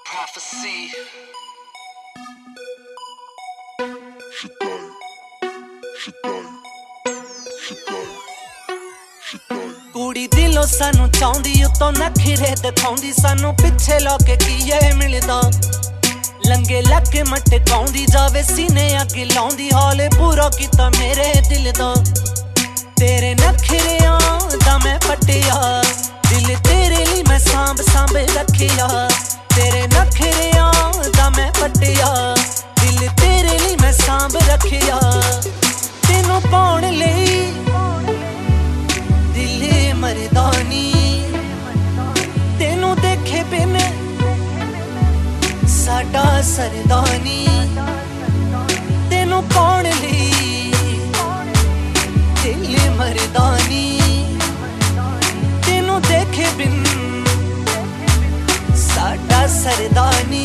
Prophecy. कुड़ी दिलों सानू चाहती उतों नखरे दिखाउंदी सानू पिछे लाके कीए मिलदा लंगे लके मटकाउंदी जावे सीने अगे लाउंदी हाले पूरा कीता मेरे दिल दा तेरे नखरियां दा मैं पटिया दिल तेरे लिए मैं सांभ सांभ रखिया तेरे नखरियां दा मैं पटिया दिल तेरे लिए मैं सांभ रखिया तेनू पाउण लई दिल मरदानी तेनू देखे बिन साडा सरदानी तेनू पाउण लई दिल मरदानी तेनू देखे बिन साडा सरदानी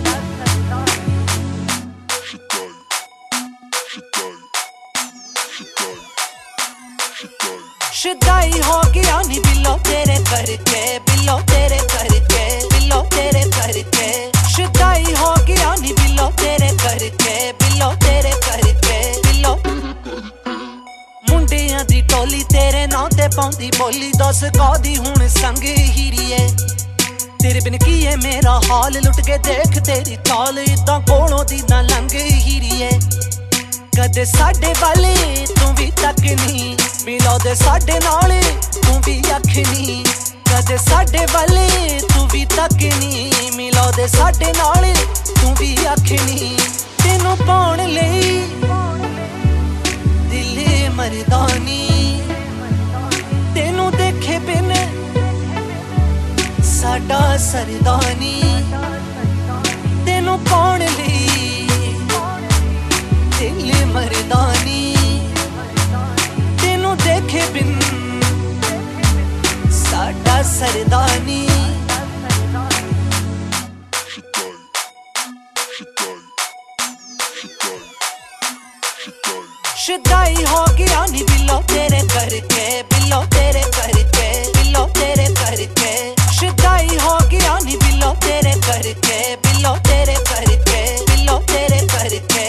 शुदाई हो गया नी बिल्लो तेरे करके बिल्लो तेरे करके बिल्लो तेरे करके शुदाई हो गया नी बिल्लो तेरे करके बिल्लो तेरे करके बिल्लो मुंडियां दी टोली तेरे नां ते पाउंदी बोली दस कादी हुण संग हीरीए तेरे बिन की है मेरा हाल लुट के देख तेरी चाल इदां कोलों दी ना लंघ हीरीए कदे साडे वाले तू भी तकनी मिलो दे साडे नाल तू भी अखनी कदे साडे वाले तू भी तकनी मिलो दे साडे नाल तू भी अखनी तेनू पाउण लई दिल मरदानी तेनू देखे बिन साडा सरदानी तेनू पाउण लई दिल मरदानी तेनू देखे बिन साडा सरदानी शुदाई हो गया नी बिल्लो तेरे करके बिल्लो तेरे करके बिल्लो तेरे करके शुदाई हो गया नी बिल्लो तेरे करके बिल्लो तेरे करके बिल्लो तेरे करके